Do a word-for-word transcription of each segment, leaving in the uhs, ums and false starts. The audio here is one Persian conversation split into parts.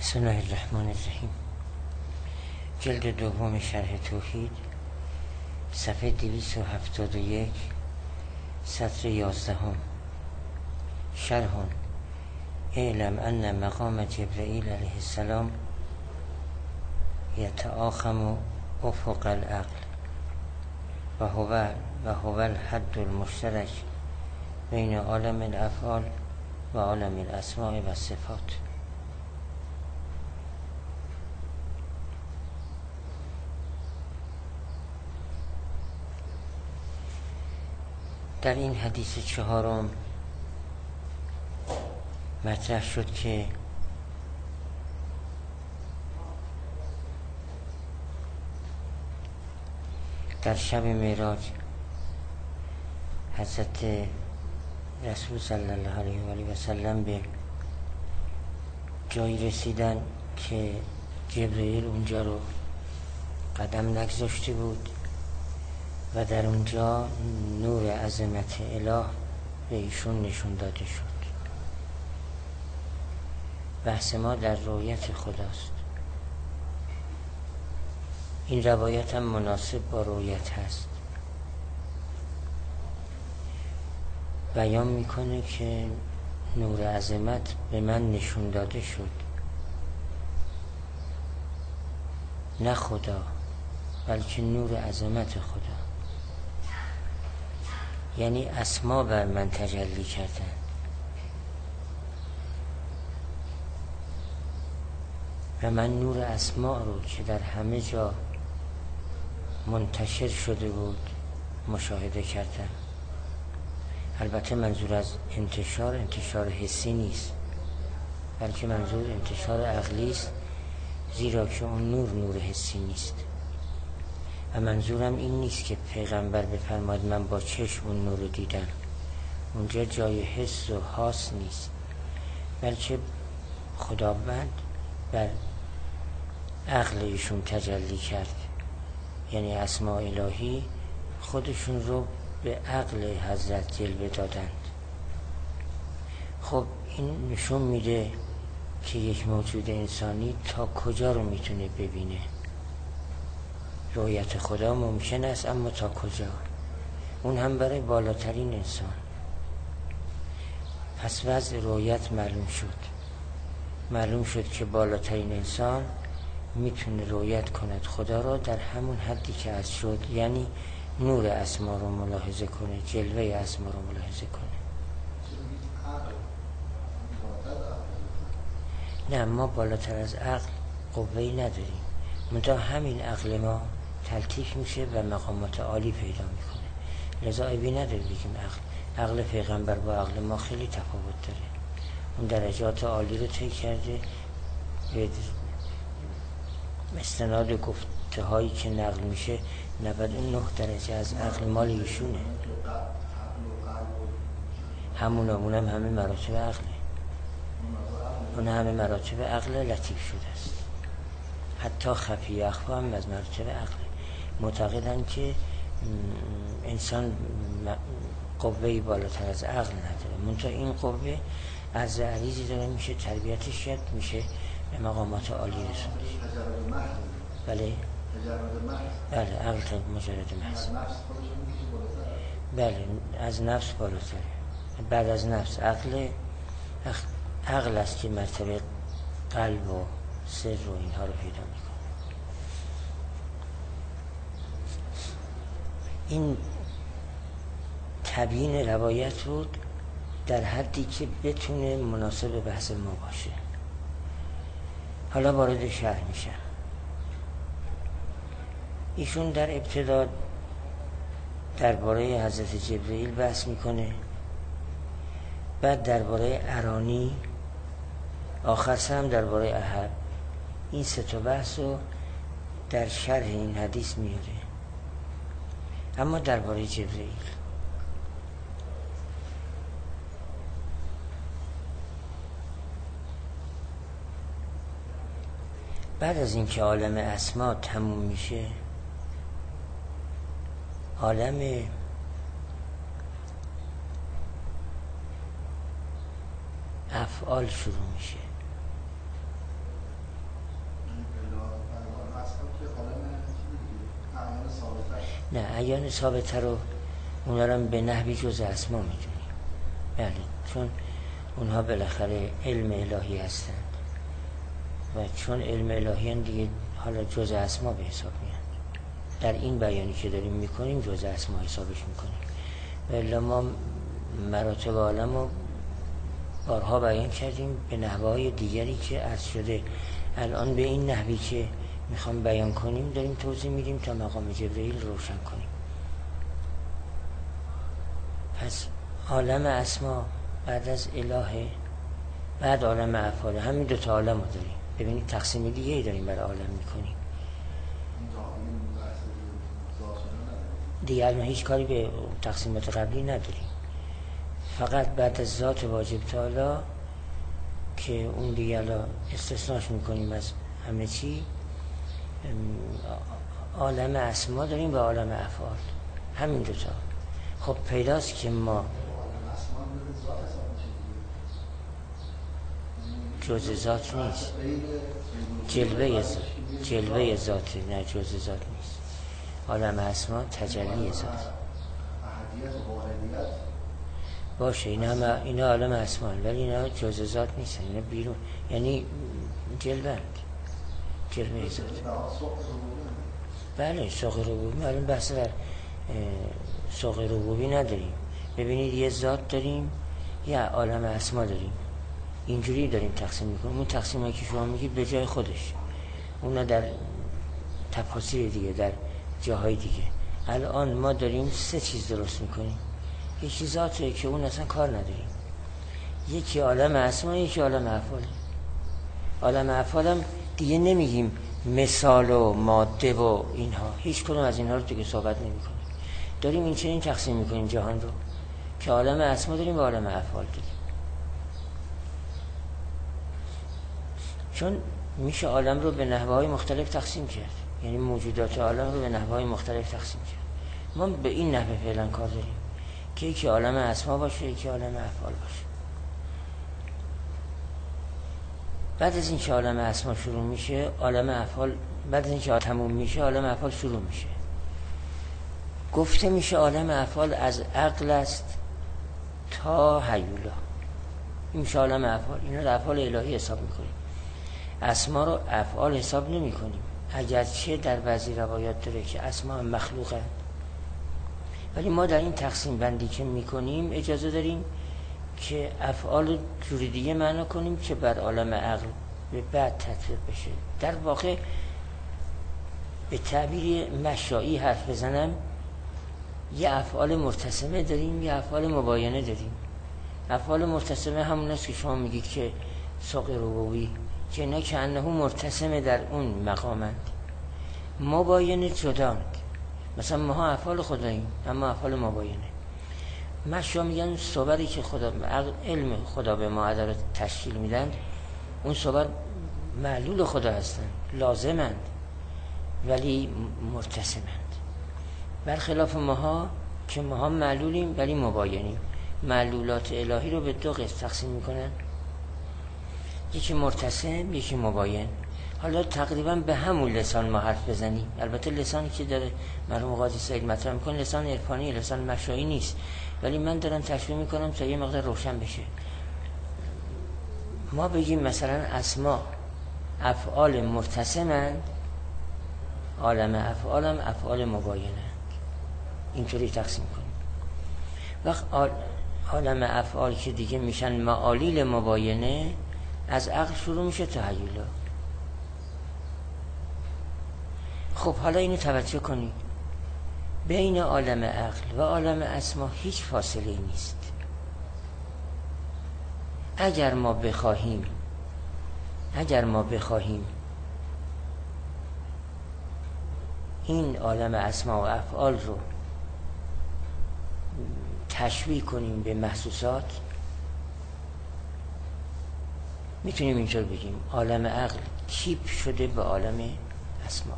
بسم الله الرحمن الرحیم. جلد دوم شرح توحید، صفحه دویست و هفتاد و یک، سطر یازدهم. شرح: اعلم ان مقام جبرئیل علیه السلام یتآخم افق العقل و هو و هو الحد المشترک بین عالم الافعال و عالم الاسماء و صفات. در این حدیث چهارم مطرح شد که در شب معراج حضرت رسول صلی الله علیه و آله و سلم به جایی رسیدن که جبرئیل اونجا رو قدم نگذاشته بود و در اونجا نور عظمت اله به ایشون نشون داده شد. بحث ما در رؤیت خداست. این روایت هم مناسب با رؤیت هست. بیان میکنه که نور عظمت به من نشون داده شد، نه خدا بلکه نور عظمت خدا، یعنی اسما بر من تجلی کردن و من نور اسما رو که در همه جا منتشر شده بود مشاهده کردم. البته منظور از انتشار انتشار حسی نیست، بلکه منظور انتشار عقلی است، زیرا که اون نور نور حسی نیست. و منظورم این نیست که پیغمبر بفرماید من با چشم اون نور رو دیدم. اونجا جای حس و حاس نیست، بلکه خداوند بر عقل ایشون تجلی کرد، یعنی اسماء الهی خودشون رو به عقل حضرت جلوه دادند. خب این نشون میده که یک موجود انسانی تا کجا رو میتونه ببینه. رؤیت خدا ممکن است، اما تا کجا؟ اون هم برای بالاترین انسان. پس وضع رؤیت معلوم شد. معلوم شد که بالاترین انسان میتونه رؤیت کند خدا را در همون حدی که از شد، یعنی نور اسما رو ملاحظه کنه، جلوه اسما رو ملاحظه کنه. نه، ما بالاتر از عقل قوه‌ای نداریم، منتها همین عقل ما تلطیف میشه و مقامات عالی پیدا میکنه. لذا عیبی نداره بگیم عقل عقل پیغمبر با عقل ما خیلی تفاوت داره. اون درجات عالی رو طی کرده به استناد گفته هایی که نقل میشه. نود و نه درجه از عقل مال ایشونه. همون اونم همه مراتب عقله. اون همه مراتب عقل لطیف شده است. حتی خفی اخفا هم از مراتب عقل. معتقدن که انسان قوه‌ای بالاتر از عقل نداره، منتها این قوه از عریضی داره میشه تربیتش کرد، میشه به مقامات عالی رسونده. بله بله عقل تا مجرد محض. بله از نفس بالاتره. بعد از نفس عقل عقل است که مرتبه قلب و سر و اینها رو پیدا میکنه. این تبیین روایت بود در حدی که بتونه مناسب بحث ما باشه. حالا وارد شرح میشه. ایشون در ابتدا درباره حضرت جبرئیل بحث میکنه، بعد درباره ارانی، آخر هم درباره احد. این سه تا بحث رو در شرح این حدیث میاره. اما درباره جبرئیل بعد از اینکه عالم اسما تموم میشه، عالم افعال شروع میشه. نه ایان ثابته رو اونا رو به نحوی جز اسما میدونیم. بله، چون اونها بالاخره علم الهی هستند و چون علم الهی هستند دیگه حالا جز اسما به حساب میان. در این بیانی که داریم میکنیم جز اسما حسابش میکنیم. ولی ما مراتب عالم رو بارها بیان کردیم به نحوهای دیگری که عرض شده. الان به این نحوی که میخوام بیان کنیم داریم توضیح میدیم تا مقام جبرئیل روشن کنیم. پس عالم اسما بعد از الهه، بعد عالم افعال، همین دو تا عالم رو داریم. ببینید تقسیم دیگه ای داریم برای عالم میکنیم دیگه. الان هیچ کاری به تقسیمات قبلی نداریم، فقط بعد از ذات واجب تعالی که اون دیگه الان استثناش میکنیم از همه چی، عالم اسما داریم و عالم افعال، همین دو تا. خب پیداست که ما جز ذات نیست، جلوه ذات، جلوه ذات، نه جز ذات نیست. عالم اسما تجلی ذات باشه. اینا هم اینا عالم اسما، ولی اینا جز ذات نیستن، اینا بیرون، یعنی جلوه جلوه ذات. بله ساق ربوبی، الان بحث در ساق ربوبی نداریم. ببینید یه ذات داریم، یه عالم اسما داریم، اینجوری داریم تقسیم میکنیم. اون تقسیمی که شما میگید به جای خودش، اونا در تفاصیل دیگه، در جاهای دیگه. الان ما داریم سه چیز درست میکنیم. یکی ذاته که اون اصلا کار نداریم، یکی عالم اسما، یکی عالم افعال. عالم افعال هم دیگه نمیگیم مثال و ماده و اینها، هیچ کدوم از اینها رو دیگه صحبت نمیکنیم. داریم این چنین تقسیم میکنیم جهان رو که عالم اسما داریم و عالم افعال داریم. چون میشه عالم رو به نحوهای مختلف تقسیم کرد، یعنی موجودات عالم رو به نحوهای مختلف تقسیم کرد. ما به این نحوه فعلا کار داریم که یکی عالم اسما باشه، یکی عالم افعال باشه. بعد از این که عالم اسما شروع میشه، عالم افعال بعد از این که تموم میشه، عالم افعال شروع میشه. گفته میشه عالم افعال از عقل است تا حیولا. این میشه عالم افعال. اینا رو افعال الهی حساب میکنیم، اسما رو افعال حساب نمی کنیم. اگرچه در بعضی روایات داره که اسما هم مخلوقه، ولی ما در این تقسیم بندی که میکنیم اجازه داریم که افعال جوری دیگه معنا کنیم که بر عالم عقل به بعد تطبیق بشه. در واقع به تعبیر مشائی حرف بزنم، یه افعال مرتسمه داریم، یه افعال مباینه داریم. افعال مرتسمه همون است که شما میگید که ساق ربوبی، که اینا که انه مرتسمه در اون مقامند. مباینه جداند، مثلا ما افعال خداییم اما افعال مباینه. مشا میگن صبری که خدا علم خدا به ما عدالت تشکیل میدن، اون صبر معلول خدا هستند، لازمند ولی مرتسمند. برخلاف ماها که ماها معلولیم ولی مباینیم. معلولات الهی رو به دو قسم تقسیم میکنن، یکی مرتسم یکی مباین. حالا تقریبا به همون لسان ما حرف بزنیم، البته لسانی که داره مرحوم قاضی سعید مطرح میکنه لسان عرفانی، لسان مشایی نیست، ولی من دارم تشریح میکنم تا یه مقدار روشن بشه. ما بگیم مثلا اسما افعال مرتسمند، عالم افعالم افعال مباینند، اینطوری تقسیم کنیم. وقت عالم افعال که دیگه میشن معالیل مباینه، از عقل شروع میشه تا حیولا. خب حالا اینو توجه کنید، بین عالم عقل و عالم اسما هیچ فاصله نیست. اگر ما بخواهیم اگر ما بخواهیم این عالم اسما و افعال رو تشبیه کنیم به محسوسات، میتونیم اینطور بگیم عالم عقل کیپ شده به عالم اسما،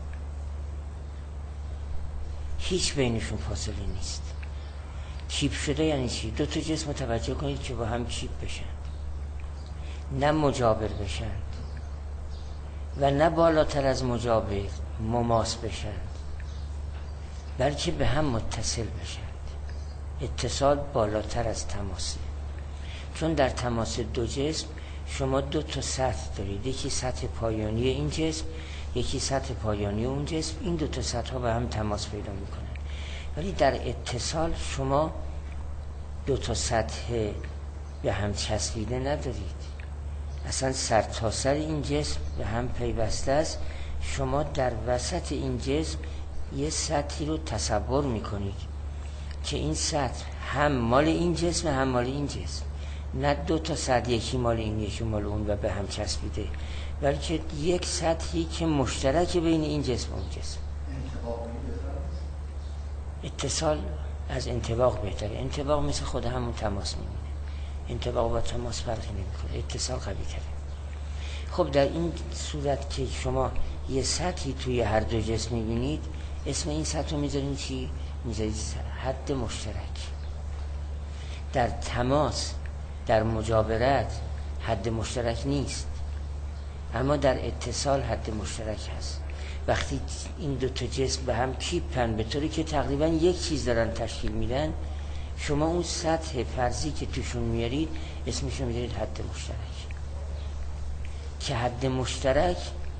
هیچ بینشون فاصله نیست. کیپ شده یعنی چی؟ دو تا جسم توجه کنید که با هم کیپ بشن، نه مجابر بشن و نه بالاتر از مجابر مماس بشن. بلکه به هم متصل بشند. اتصال بالاتر از تماسه، چون در تماس دو جسم شما دو تا سطح دارید، یکی سطح پایانی این جسم، یکی سطح پایانی اون جسم. این دو تا سطح ها به هم تماس پیدا میکنن. ولی در اتصال شما دو تا سطح به هم چسبیده ندارید، اصلا سر تا سر این جسم به هم پیوسته است. شما در وسط این جسم یه سطحی رو تصور میکنید که این سطح هم مال این جسم هم مال این جسم، نه دو تا سطح یکی مال این یکی مال اون و به هم چسبیده، بلکه یک سطحی که مشترک بین این جسم و اون جسم. اتصال از انطباق بهتره. انطباق مثل خود همون تماس میمونه، انطباق با تماس فرقی نمیکنه، اتصال قوی تره. خب در این صورت که شما یه سطحی توی هر دو جسم میبینید، اسم این سطح رو میذارین چی؟ میذارید حد مشترک. در تماس، در مجاورت حد مشترک نیست، اما در اتصال حد مشترک هست. وقتی این دو تا جسم به هم کیپن به طوری که تقریبا یک چیز دارن تشکیل میدن، شما اون سطح فرضی که توشون میارید اسمش رو میذارید حد مشترک. که حد مشترک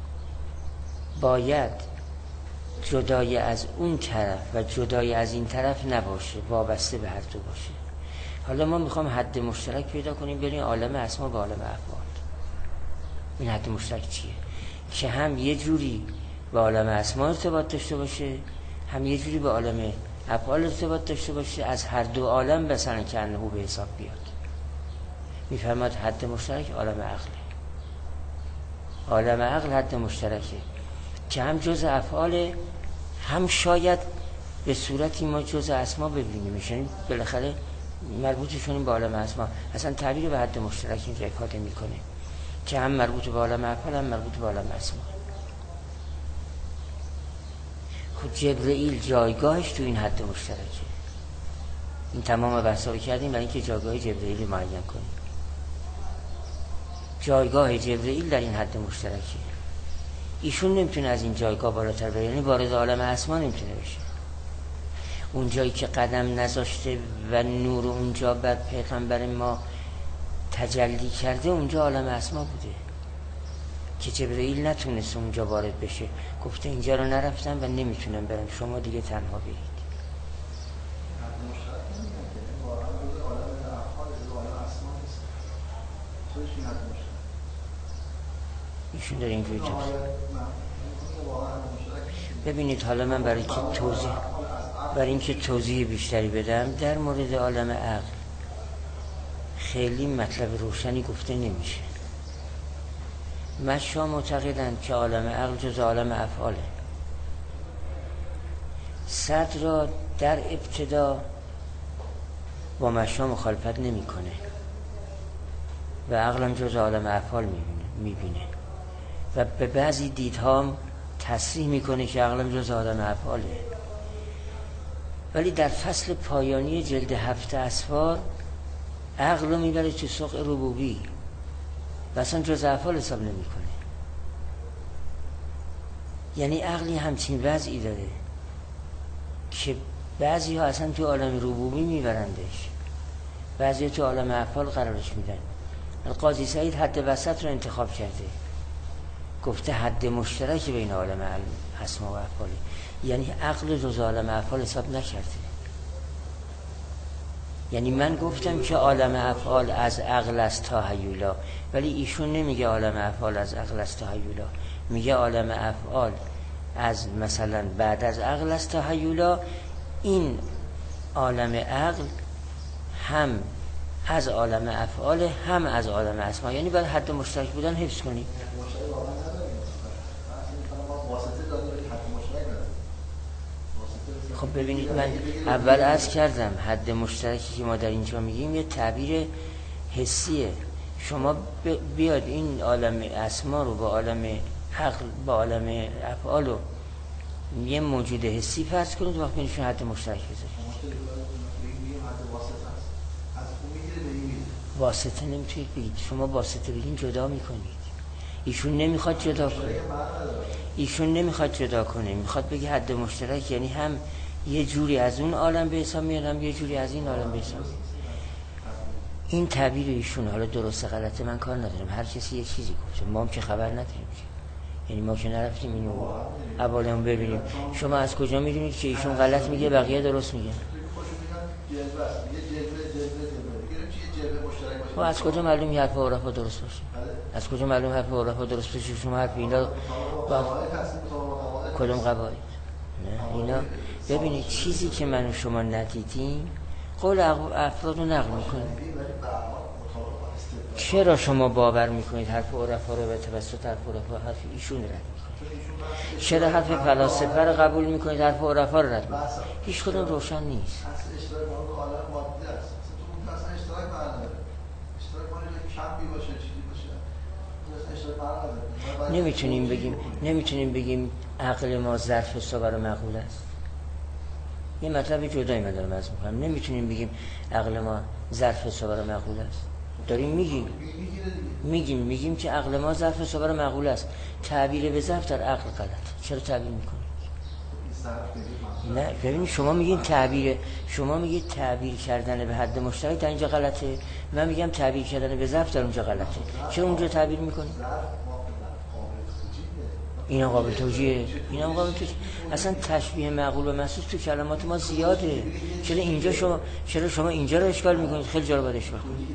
باید جدای از اون طرف و جدای از این طرف نباشه، وابسته به هر دو باشه. حالا ما میخوام حد مشترک پیدا کنیم بریم عالم اسما و عالم افعال. این حد مشترک چیه؟ که هم یه جوری به عالم اسما ارتباط داشته باشه، هم یه جوری به عالم افعال ارتباط داشته باشه، از هر دو عالم مثلا که انه به حساب بیاد. میفرماد حد مشترک عالم عقله. عالم عقل حد مشترکه که هم جز افعال، هم شاید به صورتی ما جز اسما ببینیم، میشن بالاخره مربوطشون به عالم اسما. اصلا تعبیر به حد مشترک این افاده میکنه که هم مربوط به عالم افعال هم مربوط به عالم اسما. خود جبرئیل جایگاهش تو این حد مشترکه. این تمام بحثا رو کردیم برای اینکه جایگاه جبرئیل معین کنیم. جایگاه جبرئیل در این حد مشترکه. ایشون نمیتونه از این جایگاه بالاتر بره، یعنی وارد عالم اسما نمیتونه بشه. اون جایی که قدم نذاشته و نور اونجا بر پیغمبر ما تجلی کرده، اونجا عالم اسما بوده که جبرئیل نتونست اونجا وارد بشه. گفته اینجا رو نرفتم و نمیتونم برم، شما دیگه تنها برید. ایشون داره اینجوری توضیح. ببینید حالا من برای که توضیح برای اینکه توضیح بیشتری بدم در مورد عالم عقل خیلی مطلب روشنی گفته نمیشه. مشا معتقدند که عالم عقل جز عالم افعاله. صدر را در ابتدا با مشا مخالفت نمیکنه و عقلم جز عالم افعال میبینه و به بعضی دیدها تصریح میکنه که عقلم جز عالم افعاله. ولی در فصل پایانی جلد هفت اسفار عقل رو میبره تو سوق ربوبی و اصلا جز افعال حساب نمیکنه. یعنی عقلی همچین وضعی داره که بعضی ها اصلا تو عالم ربوبی میبرندش، بعضی ها تو عالم افعال قرارش میدن. القاضی سعید حد وسط رو انتخاب کرده، گفته حد مشترک بین عالم اسما و افعال، یعنی عقل جز عالم افعال حساب نکرده. یعنی من گفتم که عالم افعال از عقل است تا هیولا، ولی ایشون نمیگه عالم افعال از عقل است تا هیولا، میگه عالم افعال از مثلا بعد از عقل است تا هیولا. این عالم عقل هم از عالم افعال هم از عالم اسما، یعنی باید حد مشترک بودن حفظ کنید. خب ببینید من اول عرض کردم حد مشترکی که ما در اینجا میگیم یه تعبیر حسیه. شما بیاد این عالم اسما رو با عالم عقل با عالم افعال رو یه موجود حسی فرض کنید، وقت بینشون حد مشترک بذارید. واسطه نمیتونید بگید، شما واسطه بگید جدا میکنید. ایشون نمیخواد جدا کنه، ایشون نمیخواد جدا کنه، میخواد بگه حد مشترک، یعنی هم یه جوری از اون عالم به حساب میارم، یه جوری از این عالم به حساب. این تعبیر ایشون حالا درسته غلطه من کار ندارم، هر کسی یه چیزی گفته، ما هم که خبر نداریم که، یعنی ما که نرفتیم اینو اولمون ببینیم. شما از کجا میدونید که ایشون غلط میگه بقیه درست میگن؟ و از کجا معلوم یه حرف عرفا درست باشه؟ از کجا معلوم حرف عرفا درست باشه؟ شما حرف اینا با کدوم قواعد؟ نه اینا ببینید چیزی که من و شما ندیدیم قول افراد رو نقل میکنیم. چرا شما باور میکنید حرف عرفا رو به توسط حرف عرفا حرف ایشون رد میکنید؟ چرا حرف فلاسفه رو قبول میکنید حرف عرفا رو رد میکنید؟ هیچ کدوم روشن نیست. نمیتونیم بگیم نمیتونیم بگیم عقل ما ظرف صور معقول است. یه مطلب جدایی من دارم عرض میکنم. نمیتونیم بگیم عقل ما ظرف صور معقول است. داریم میگیم میگیم میگیم که عقل ما ظرف صور معقول است. تعبیر به ظرف در عقل غلط. چرا تعبیر میکنید؟ نه ببینید شما میگین تعبیر شما میگید تعبیر کردن به حد مشترک در اینجا غلطه، من میگم تعبیر کردن به ظرف در اونجا غلطه. چرا اونجا تعبیر میکنید؟ اینا قابل توجیه، اینا قابل توجیه. اصلا تشبیه معقول و محسوس تو کلمات ما زیاده. چرا اینجا شما چرا شما اینجا رو اشکال میکنید؟ خیلی جا رو باید اشکال کنید.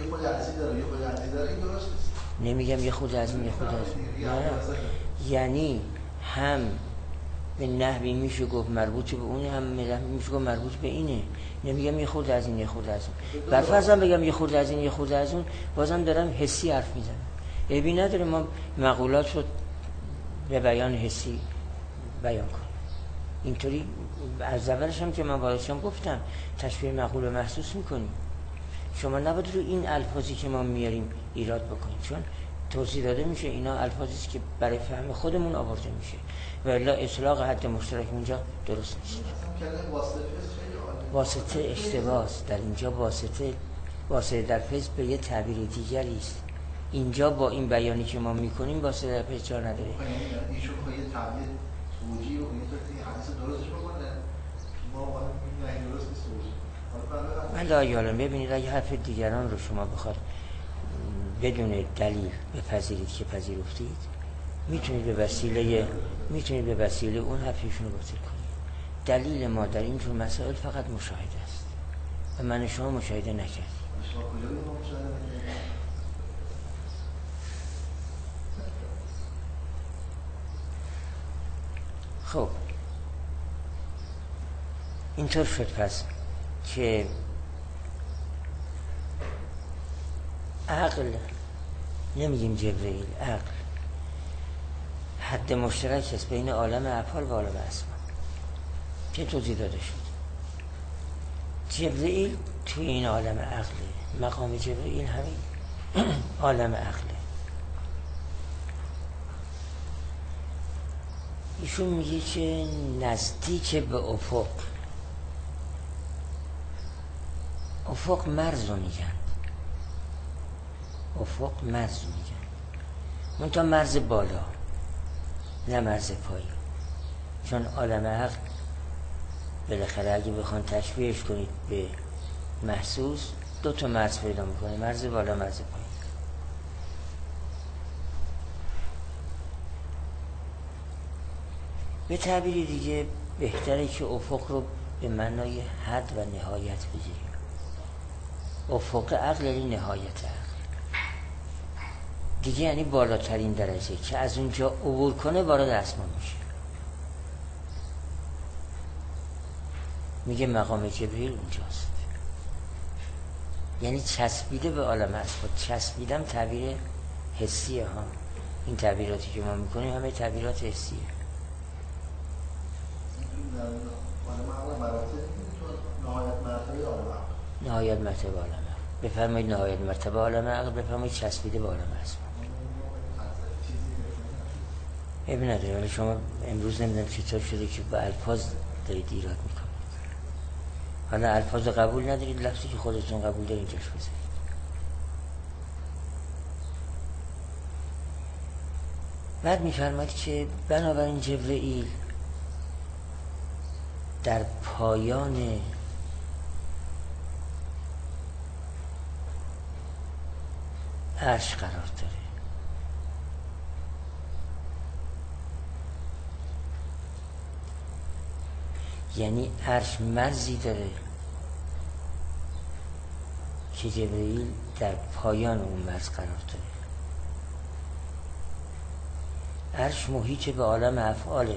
نمیگم یه خود از این یه خود از این. نه یعنی هم به نحوی میشه گفت مربوط به اونه، هم میشه گفت مربوط به اینه. نمیگم یه خود از این یه خود از اون. برفرضم بگم یه خود از این یه خود از اون، بازم دارم حسی حرف میزنم. عیبی نداره ما مقولات رو به بیان حسی بیان کنیم. اینطوری از اولش هم که من باهاشم گفتم تشبیه معقول و محسوس میکنیم. شما نباید رو این الفاظی که ما میاریم ایراد بکنیم، چون توضیح داده میشه اینا الفاظی است که برای فهم خودمون آورده میشه و الا اطلاق حد مشترک اینجا درست نیست. واسطه اشتباهه در اینجا. واسطه واسطه در فیض به یه تعبیر دیگری است. اینجا با این بیانی که ما میکنیم واسطه در فیض جا نداره. ایشون خواهی تعبیر توجیه و این حدیث درستش بکنه ما باید درست نیست توجیه. من لایحالا ببینید اگه حرف دیگران رو شما بخواد بدون دلیل بپذیرید که پذیرفتید، میتونید به وسیله میتونید به وسیله اون حرفشون رو باطل کنید. دلیل ما در این جور مسائل فقط مشاهده است و من شما مشاهده نکردیم. شما کجا رو مشاهده نکردید؟ خب اینطور شد پس که عقل، نمیگیم جبرئیل، عقل حد مشترک است بین عالم افعال و عالم اسما که توضیح داده شد. جبرئیل توی این عالم عقله، مقام جبرئیل همین عالم عقله. ایشون میگه که نزدیک به افق، افق مرز رو میگن، افق مرز رو میگن، منتها مرز بالا نه مرز پایین. چون عالم عقل بالاخره اگه بخوان تشبیهش کنید به محسوس دو تا مرز پیدا میکنه، مرز بالا مرز پایین. به تعبیر دیگه بهتره که افق رو به معنای حد و نهایت بگیریم. افق عقل یعنی نهایت عقل دیگه، یعنی بالاترین درجه که از اونجا عبور کنه وارد اسمان میشه. میگه مقام جبرئیل اونجاست، یعنی چسبیده به عالم اسما. چسبیدم تعبیر حسیه ها، این تعبیراتی که ما میکنیم همه تعبیرات حسیه. نهایت مرتبه عالم عقل بفرمایید، نهایت مرتبه عالم عقل بفرمایید، چسبیده به عالم اسما. ابن نداره، ولی شما امروز نمیدونم چطور شده که با الفاظ دارید ایراد میکنید. حالا الفاظ قبول ندارید، لفظی که خودتون قبول دارید اینجاش بذارید. بعد میفرماید که بنابراین جبرئیل در پایان عرش قرار داره. یعنی عرش مرزی داره که جبرئیل در پایان اون مرز قرار داره. عرش محیط به عالم افعاله،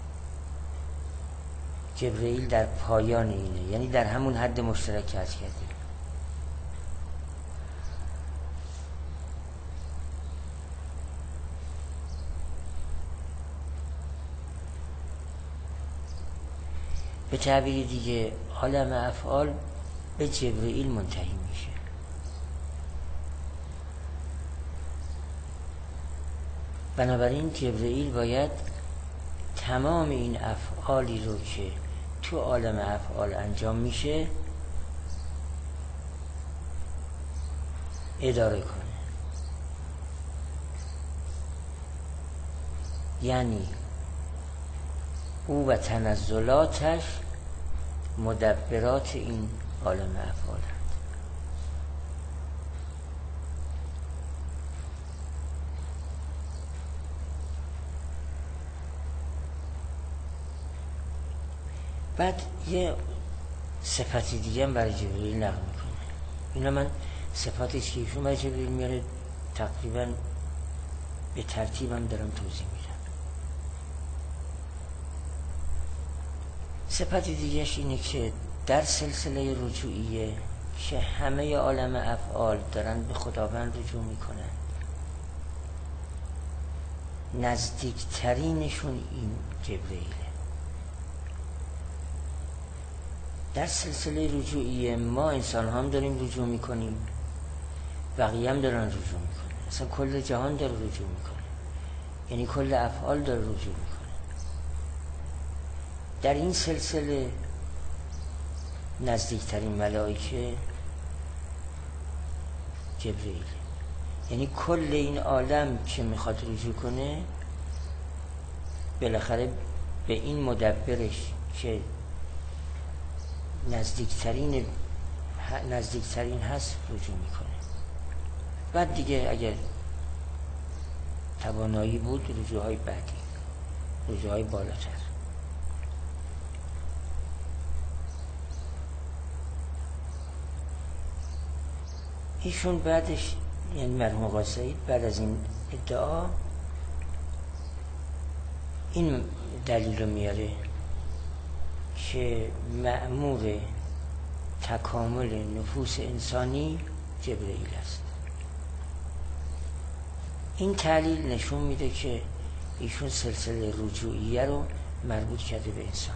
جبرئیل در پایان اینه، یعنی در همون حد مشترک عرض کرده. به تعبیر دیگه عالم افعال به جبرئیل منتهی میشه. بنابراین جبرئیل باید تمام این افعالی رو که تو عالم افعال انجام میشه اداره کنه. یعنی او و تنزلاتش مدبرات این عالم افعال هست. بعد یه صفتی دیگه هم برای جبرئیل نقل میکنه. اینا من صفاتی که ایشون برای جبرئیل میاره تقریبا به ترتیب هم دارم توضیح میدم. صفت دیگهش اینه که در سلسله رجوعیه که همه عالم افعال دارن به خداوند رجوع میکنن، نزدیکترینشون این جبرئیله. در سلسله رجوعیه ما انسان هم داریم رجوع میکنیم، بقیه هم دارن رجوع میکنن، اصلا کل جهان داره رجوع میکنه، یعنی کل افعال داره رجوع میکنه. در این سلسله نزدیکترین ملائکه جبرئیل، یعنی کل این عالم که میخواد رجوع کنه بالاخره به این مدبرش که نزدیکترین نزدیکترین هست رجوع میکنه. بعد دیگه اگر توانایی بود رجوع های بعدی، رجوع های بالاتر. ایشون بعدش یعنی مرحوم آقا سعید بعد از این ادعا این دلیل رو میاره که مأمور تکامل نفوس انسانی جبرئیل است. این تعلیل نشون میده که ایشون سلسله رجوعیه رو مربوط کرده به انسان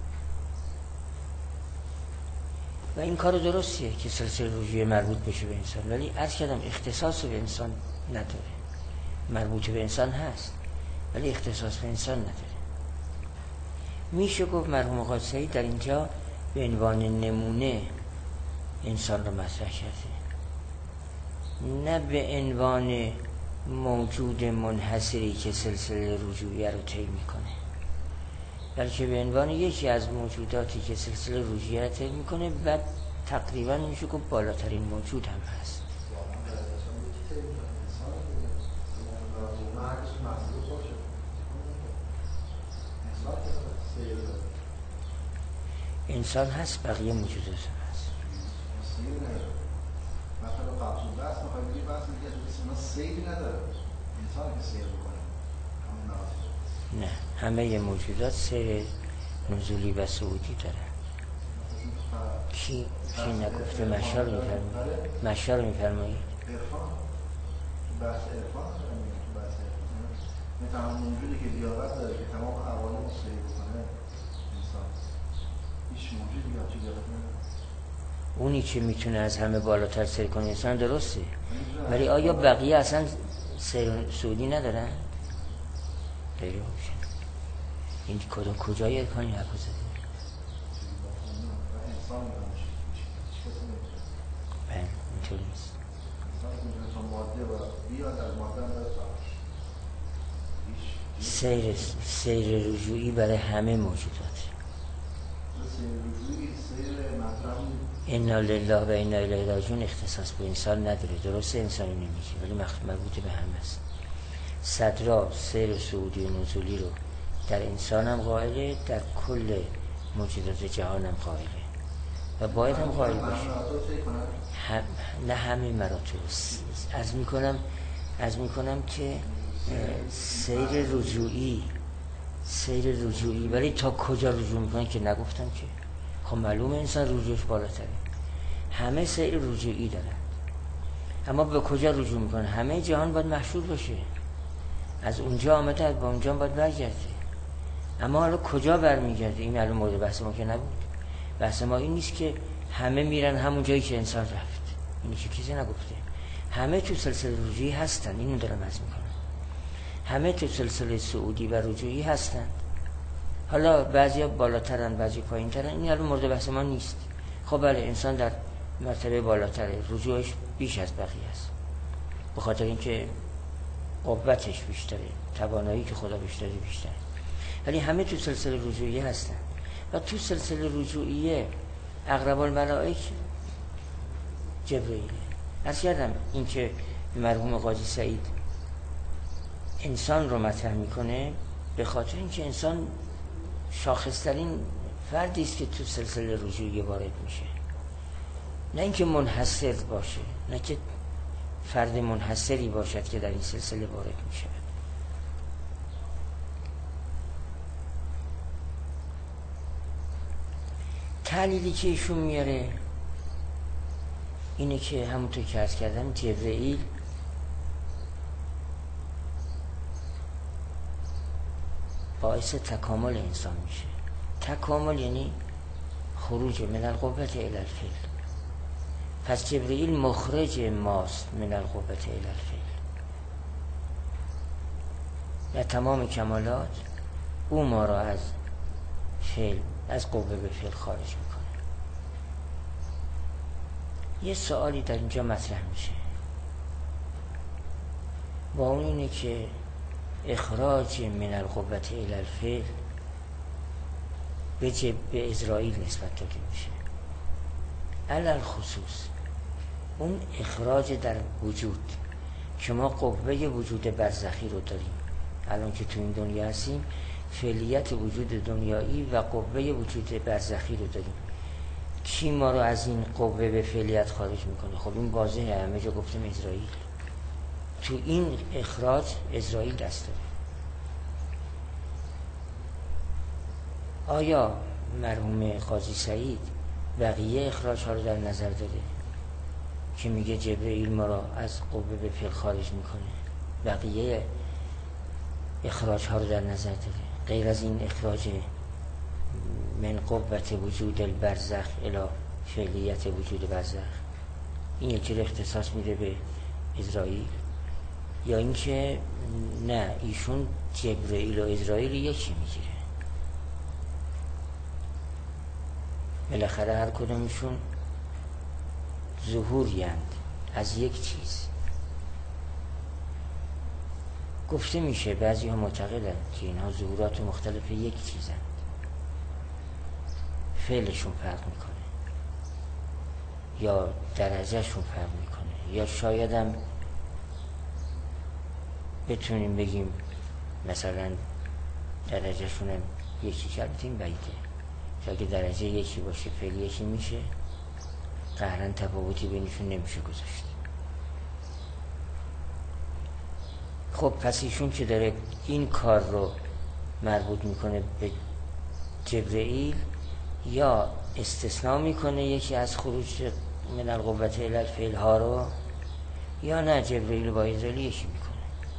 و این کار درستیه که سلسله رجوعیه مربوط بشه به انسان، ولی عرض کردم اختصاص به انسان نداره. مربوط به انسان هست ولی اختصاص به انسان نداره. میشه گفت مرحوم آقا سعید در اینجا به عنوان نمونه انسان رو مطرح کرده، نه به عنوان موجود منحصری که سلسله رجوعیه رو طی میکنه، بلکه به عنوان یکی از موجوداتی که سلسله رجوعیه رو طی میکنه و تقریبا میشه گفت بالاترین موجود هم هست. انسان هست، بقیه موجودات هم هست. مثلا قبض و بحث میخوایی بگی بحث میگه انسان سیری نداره، انسان که سیر بکنه نه، همه موجودات سیر نزولی و صعودی داره. کی کی نگفته؟ مشار میفرمایید مشار میفرمایید عرفان، بحث عرفان بحث عرفان تمام موجودی که لیاقت داره که تمام عوالم رو سیر بکنه انسان، هیچ موجودی یا چیزی لیاقت نداره. اونی که میتونه از همه بالاتر سیر کنه انسان درسته، ولی آیا بقیه اصلا سیر صعودی ندارن؟ غیر ممکن. این کدوم کجای ارکانی حرف زده؟ بله اینطور نیست. سیر سیر رجوعی برای همه موجودات، سیر رجوعی سیر مطلب انا لله و انا الیه راجعون اختصاص به انسان نداره. درسته انسانی نمیشه ولی مربوط به همه است. صدرا سیر صعودی و نزولی رو در انسان هم قائله، در کل موجودات جهان هم قائله و باید هم قائل باشه. هم نه همه مراتب از میکنم از میکنم که سیر رجوعی سیر رجوعی ولی تا کجا رجوع میکنن که نگفتم که خب معلومه انسان رجوعش بالاتره. همه سیر رجوعی دارن اما به کجا رجوع میکنن؟ همه جهان باید محشور باشه، از اونجا آمده با اونجا باید برگرده. اما حالا کجا برمیگرده این معلوم مورد بحث ما که نبود. بحث ما این نیست که همه میرن همون جایی که انسان رفت، اینی که کسی نگفته. همه تو سلسله رجوعی هستن، اینو دارم عرض میکنم. همه تو سلسله صعودی و رجوعی هستن. حالا بعضیا بالاترن بعضی پایینترن، این الان مورد بحث ما نیست. خب بله انسان در مرتبه بالاتره، رجوعش بیش از بقیه است به خاطر اینکه قوتش بیشتره، توانایی که خدا بیشتره بیشتره. ولی همه تو سلسله رجوعی هستن و تو سلسله رجوعیه اقرب الملائک جبرئیل. عرض کردم این که مرحوم قاضی سعید انسان رو مطرح میکنه به خاطر اینکه انسان شاخصترین فردی است که تو سلسله رجوعی وارد میشه، نه اینکه منحصر باشه، نه که فرد منحصری باشد که در این سلسله وارد میشه. تعلیلی که ایشون میاره اینه که همونطور که عرض کردم جبرئیل باعث تکامل انسان میشه. تکامل یعنی خروج من القوة الی الفعل. پس جبرئیل مخرج ماست من القوة الی الفعل. در تمام کمالات او ما را از فعل از قوه به فعل خارج میکنه. یه سوالی در اینجا مطرح میشه با اون اینه که اخراج من القوة الی الفعل به جب به اسرائیل نسبت داده میشه. علل خصوص اون اخراج در وجود که ما قوه وجود برزخی رو داریم الان که تو این دنیا هستیم، فعلیت وجود دنیایی و قوه وجود برزخی رو داریم. کی ما رو از این قوه به فعلیت خارج میکنه؟ خب این واضحه، همه جا گفتم اسرائیل. تو این اخراج اسرائیل دست داره. آیا مرحوم قاضی سعید بقیه اخراج ها رو در نظر داره که میگه جبرئیل ما را از قوه به فعل خارج میکنه؟ بقیه اخراج ها رو در نظر داره غیر از این اخراج من قوت وجود البرزخ الی فعلیت وجود برزخ؟ این یکی رو اختصاص میده به اسرائیل، یا اینکه نه ایشون جبرئیل و اسرائیل یکی میگیره؟ بالاخره هر کدومشون ظهوریند از یک چیز. گفته میشه بعضی ها معتقدند که اینها ظهورات مختلف یک چیزند، فعلشون فرق میکنه یا درجهشون فرق میکنه، یا شاید هم بتونیم بگیم مثلا درجهشون هم یکی کردیم بعیده. شاید درجه یکی باشه فعل یکی میشه، قهرن تفاوتی بینشون نمیشه گذاشت. خب پس ایشون که داره این کار رو مربوط میکنه به جبرئیل، یا استثناء میکنه یکی از خروج من القوة الی الفعل ها رو، یا نه جبرئیل با اسرائیل یکی میکنه.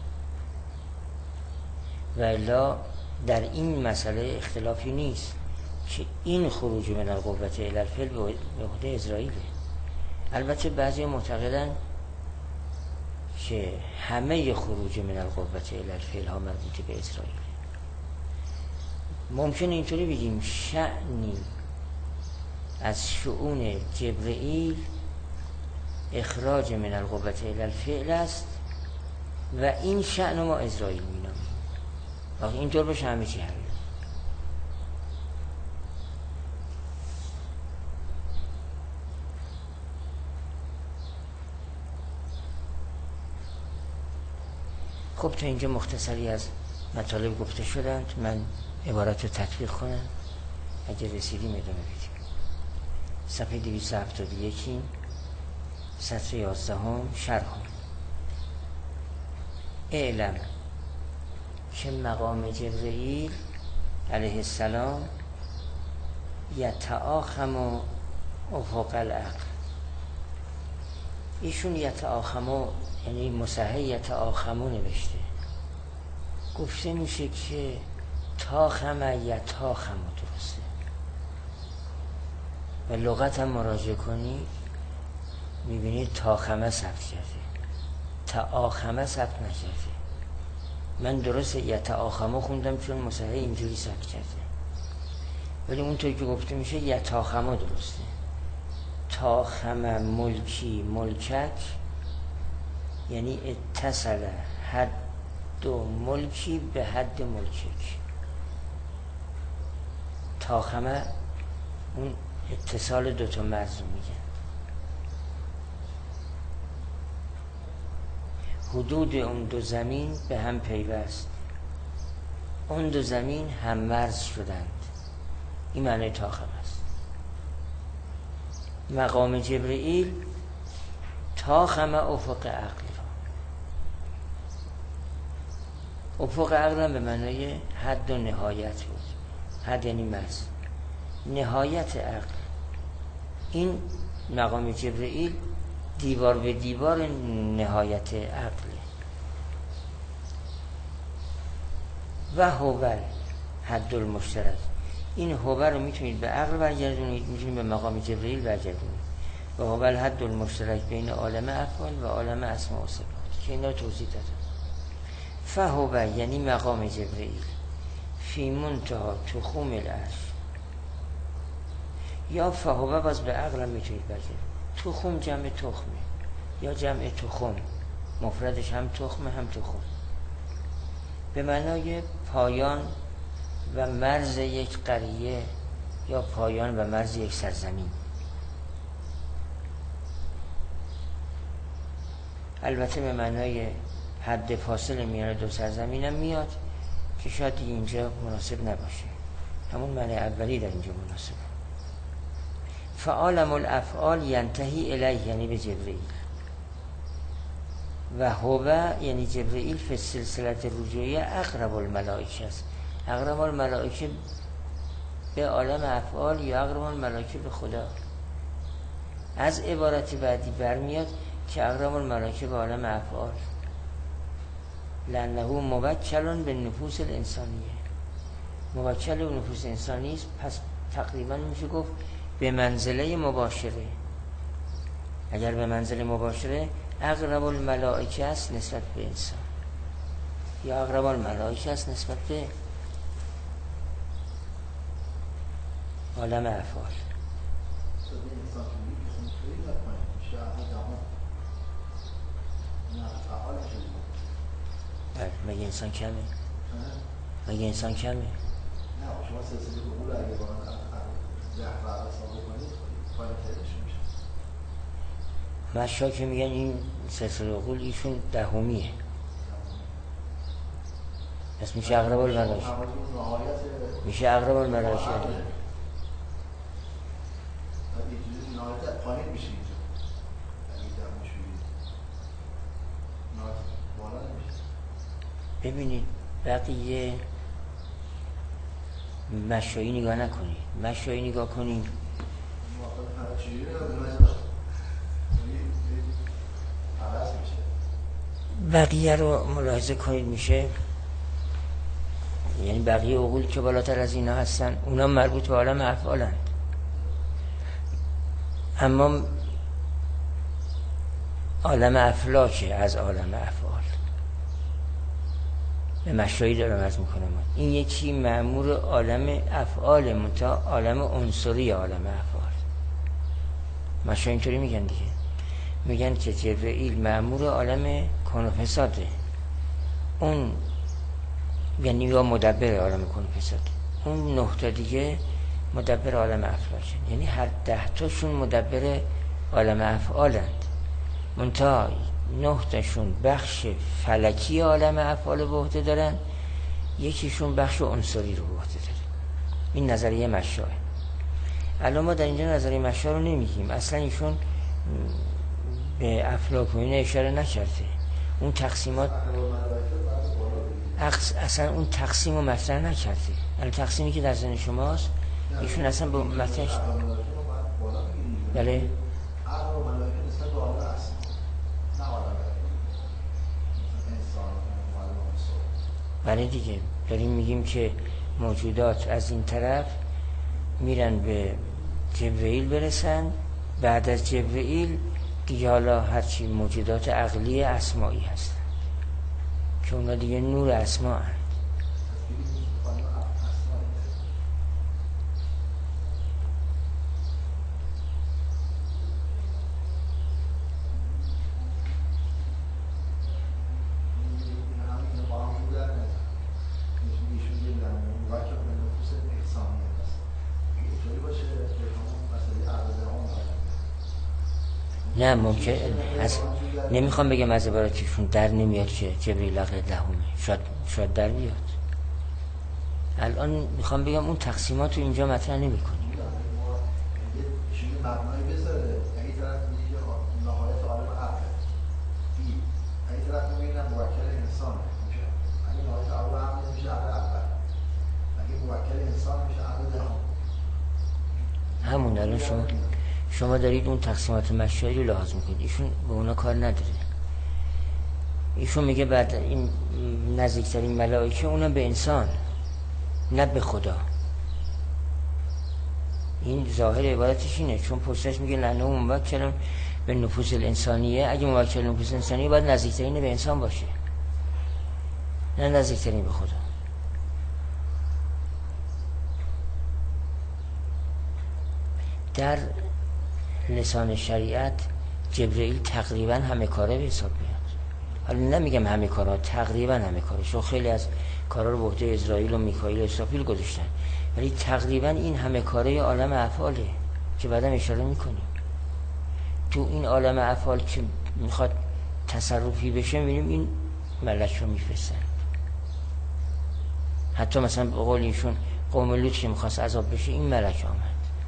و الا در این مسئله اختلافی نیست که این خروج من القوة الی الفعل به عهده اسرائیله. البته بعضی معتقدن که همه خروج من القوة الی الفعل ها مربوط به اسرائیل. ممکن اینطوری بگیم شأنی از شؤون جبرئیل اخراج من القوة الی الفعل است و این شأن ما اسرائیل مینامیم. وقتی اینطور باشه همه چی حل. خب تا اینجا مختصری از مطالب گفته شدند. من عبارت رو تطبیق کنم، اگه رسیدیم ادامه بدیم. صفحه دویست و هفتاد و یک سطر یازدهم شرح. اعلم که مقام جبرئیل علیه السلام یتآخم افق العقل. ایشون یتآخم یعنی مصحح یتآخم نوشته، گفته میشه که تاخم یتاخم درسته و لغت هم مراجعه کنید میبینید تاخمه ثبت کرده، تآخمه ثبت نکرده. من درست یتآخمه خوندم چون مصحح اینجوری ثبت کرده، ولی اونطور که گفته میشه یتاخمه درسته. تاخمه ملکی ملکک یعنی اتصل حد دو ملکی به حد ملکک. تاخمه اون اتصال دوتا مرز رو میگن. حدود اون دو زمین به هم پیوست، اون دو زمین هم مرز شدند. این معنی تاخمه است. مقام جبرئیل تاخمه افق عقل را. افق عقل هم به معنی حد و نهایت بود. حد یعنی مرز، نهایت عقل. این مقام جبرئیل دیوار به دیوار نهایت عقل و هوبل حد المشترک. این هوبل رو میتونید به عقل برگردونید، میتونید به مقام جبرئیل برگردونید. و هوبل حد المشترک بین عالم افعال و عالم اسماء و صفات که اینا توضیح دادم. فهوبل یعنی مقام جبرئیل فی منتها تخوم العرش، یا فهوبه باز به عقل هم میتونید برگردونید. تخم جمع تخمه یا جمع تخم، مفردش هم تخمه هم تخم، به معنای پایان و مرز یک قریه یا پایان و مرز یک سرزمین. البته به معنای حد فاصله میان دو سرزمین هم میاد که شاید اینجا مناسب نباشه، همون معنی اولی در اینجا مناسبه. فعالم الافعال ینتهی الیه یعنی به جبرئیل، و هوبه یعنی جبرئیل فی سلسلت رجوعیه اقرب الملائکه است. اقرب الملائکه به عالم افعال یا اقرب الملائکه به خدا. از عبارت بعدی برمیاد که اقرب الملائکه به عالم افعال، لانه موکل به نفوس الانسانیه، موکل به نفوس انسانی است. پس تقریبا میشه گفت به منزله مباشره. اگر به منزله مباشره اقرب الملائکه است نسبت به انسان، یا اقرب الملائکه است نسبت به عالم افعال. بله، مگه انسان کمه؟ مگه انسان کمه؟ نه شما سلسله قبول اگه با ده فرق حساب کنید پایین ترش میشه. مشا که میگن این سلسله قبول ایشون دهمیه، پس میشه اقرب الملائکه، میشه اقرب الملائکه. پایین میشه اینجا اگه دهمش بگید بالا نمیشه. ببینید بقیه مشایی نگاه نکنید، مشایی نگاه کنید. بقیه رو ملاحظه کنید میشه، یعنی بقیه عقول که بالاتر از اینا هستن اونا مربوط به عالم افعالن، اما عالم افلاکه از عالم افعال. به مشایی دارم عرض میکنم این یکی مأمور عالم افعال منتها عالم عنصری عالم افعال. مشایی اینطوری میگن دیگه، میگن که جبرئیل مأمور عالم کون و فساده، اون یعنی یا مدبر عالم کون و فساده، اون نه تا دیگه مدبر عالم افعالن، یعنی هر ده تاشون مدبر عالم افعالند. منتها نه تاشون بخش فلکی عالم افعال به عهده دارن، یکیشون بخش عنصری رو به عهده داره. این نظریه مشاه. الان ما در اینجا نظریه مشاه رو نمیگیم، اصلا ایشون به افلاک و اینو اشاره نکرده. اون تقسیمات اصلا اون تقسیم رو مطرح نکرده. الان تقسیمی که در ذهن شماست ایشون اصلا به مطرحش بله بله دیگه داریم میگیم که موجودات از این طرف میرن به جبرئیل برسن، بعد از جبرئیل دیگه حالا هرچی موجودات عقلی اسمایی هستن که اونا دیگه نور اسما هست. نه ممکن از نمیخوام بگم از عبارتشون در نمیاد که جبرئیل عقل دهمه، شاید شاید در بیاد. الان میخوام بگم اون تقسیمات رو اینجا مطرح نمی‌کنیم. شما مبنای بذاره اگه طرف میگه نهایت عالم عقل بی اگه طرف میگه موکل انسان میشه، اگه نهایت عالم عقل میشه عقل اول، اگه موکل انسان میشه عقل دهم. همون الان شما شما دارید اون تقسیمات مشاهی رو لحاظ میکنید، ایشون به اونا کار نداره. ایشون میگه بعد این نزدیکترین ملائکه اونا به انسان نه به خدا. این ظاهر عبارتش اینه، چون پشتش میگه لانه موکل به نفوس الانسانیه. اگه موکل نفوس انسانیه باید نزدیکترین به انسان باشه نه نزدیکترین به خدا. در لسان شریعت جبرئیل تقریبا همه کاره به حساب میاد. حالا نمیگم همه کارا، تقریبا همه کاره، چون خیلی از کارا رو به عهده اسرائیل و میکائیل و اسرافیل گذاشتن، ولی تقریبا این همه کاره عالم افعاله که بعدا اشاره میکنیم. تو این عالم افعال که میخواد تصرفی بشه میبینیم این ملک رو میفرستن. حتی مثلا به قول ایشون قوم لوط که میخواست عذاب بشه این ملک آمد.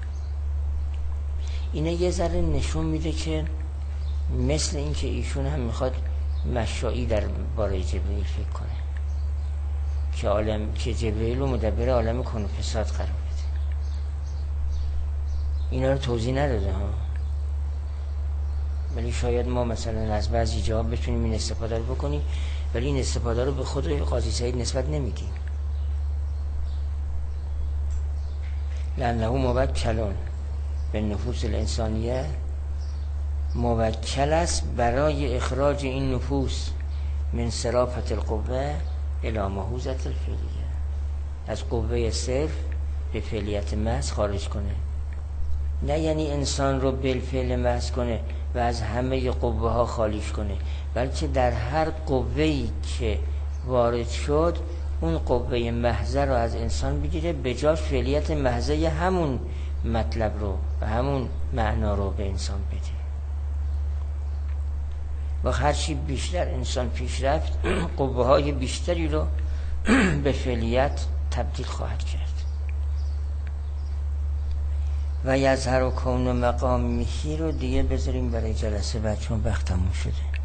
اینه یه ذره نشون میده که مثل این که ایشون هم میخواد مشائی در باره جبرئیل فکر کنه که عالم که جبرئیل رو مدبر عالم کون و فساد قرار بده. اینا رو توضیح نداده ها، ولی شاید ما مثلا از بعضی جواب بتونیم این استفاده رو بکنیم، ولی این استفاده رو به خود قاضی سعید نسبت نمیدیم. لأنه موکلون به نفوس الانسانیه، موکل است برای اخراج این نفوس من صرافت القوه الی محوزت الفعلیه، از قوه صرف به فعلیت محض خارج کنه. نه یعنی انسان رو بالفعل محض کنه و از همه قوه ها خالیش کنه، بلکه در هر قوه‌ای که وارد شد اون قوه محضه رو از انسان بگیره، به جاش فعلیت محضه همون مطلب رو و همون معنا رو به انسان بده. و هرچی بیشتر انسان پیش رفت قوه های بیشتری رو به فعلیت تبدیل خواهد کرد. و یظهر کون مقام میهی رو دیگه بذاریم برای جلسه بعد چون وقت تموم شده.